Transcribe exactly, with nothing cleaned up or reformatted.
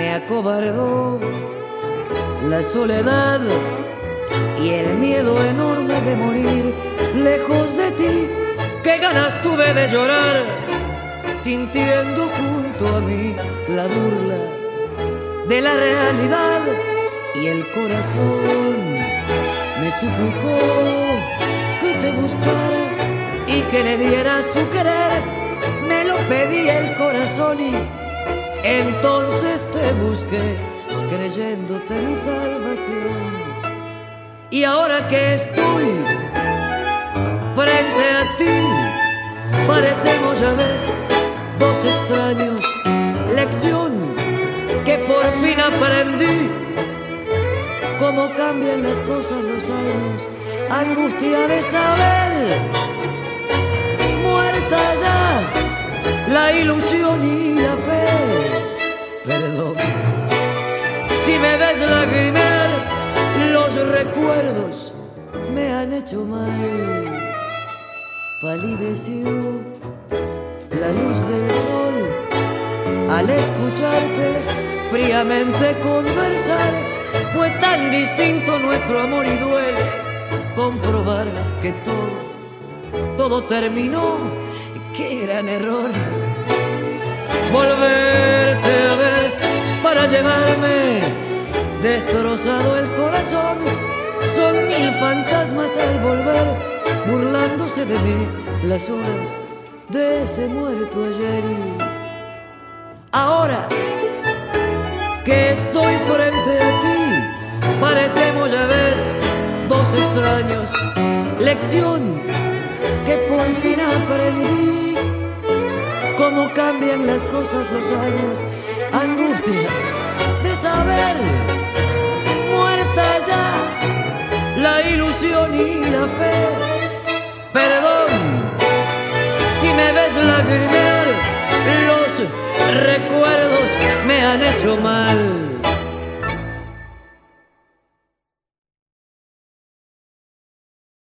Me acobardó la soledad y el miedo enorme de morir lejos de ti. Qué ganas tuve de llorar, sintiendo junto a mí la burla de la realidad. Y el corazón me suplicó que te buscara y que le diera su querer. Me lo pedía el corazón y entonces te busqué, creyéndote mi salvación. Y ahora que estoy frente a ti, parecemos, ya ves, dos extraños. Lección que por fin aprendí. Cómo cambian las cosas los años, angustia de saber. Muerta ya la ilusión y la fe. Perdón si me ves lagrimear, los recuerdos me han hecho mal. Palideció la luz del sol al escucharte fríamente conversar. Fue tan distinto nuestro amor y duele comprobar que todo, todo terminó. Qué gran error volverte a ver para llevarme destrozado el corazón. Son mil fantasmas al volver, burlándose de mí las horas de ese muerto ayer. Y ahora que estoy frente a ti, parecemos, ya ves, dos extraños. Lección que por fin aprendí. Cómo cambian las cosas los años, angustia de saber. Muerta ya la ilusión y la fe. Perdón si me ves lagrimear, los recuerdos me han hecho mal.